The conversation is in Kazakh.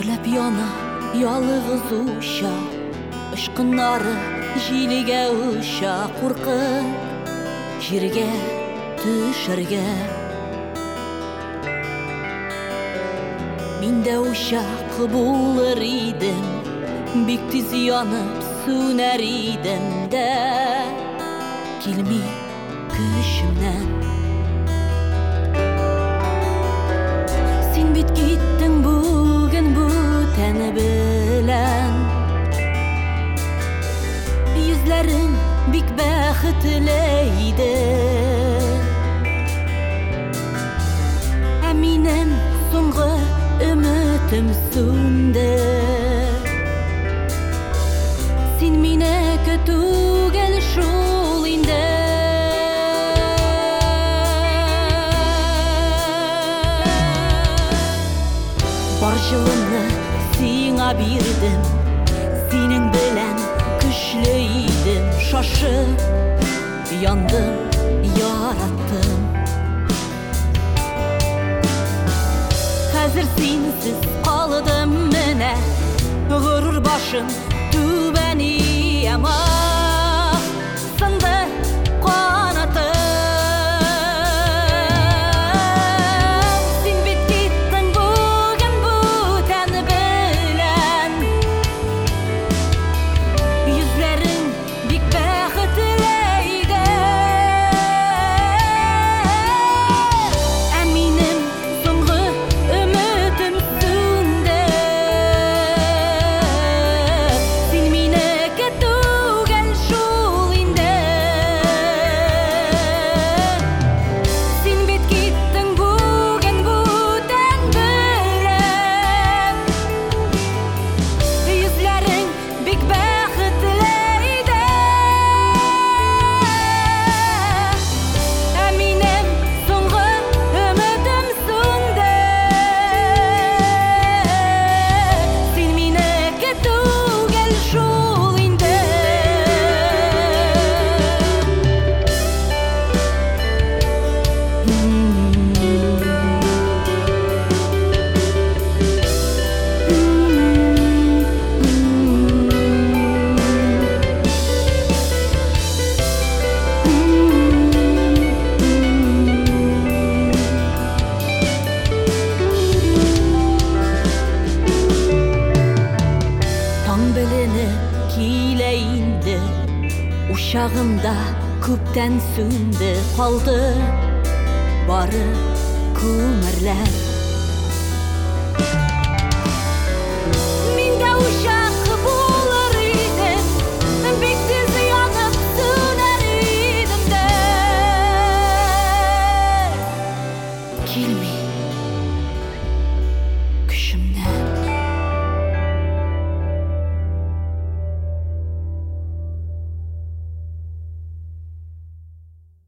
Gürlep yana yalığız uşa, ышкыннары жилиге ұша, қорқып жерге түшерге. Мен де ушақ болыр идім, бик тез янып сүнер идім де, келмей күшімнен. Сен бит кеттің бүгін бүтәні білән, yüzlerin bik бәхетлейді. Әминем соңғы үмітім сүнді. Сен мені күтугел шул инде. Бар жылымны сиңа бирдім, сенің білән күчле идем, шашып яндым, яраттым. Хәзер синсез калдым менә, горур башым түбән ияма, сынды канатым. Син бит киттең бүген бүтән белән, yüzlerin bik бәхетлейді. Әминем соңғы үмітім сүнді. Сен мені күтугел шул инде. Сен бит киттең бүген бүтән белән, yüzlerin bik бәхетлейді. Әминем соңғы үмітім сүнді. Сен мені күтугел шул инде. Таң білініп келе инді, ушағымда көптен сүнді қалды бары күмірлер.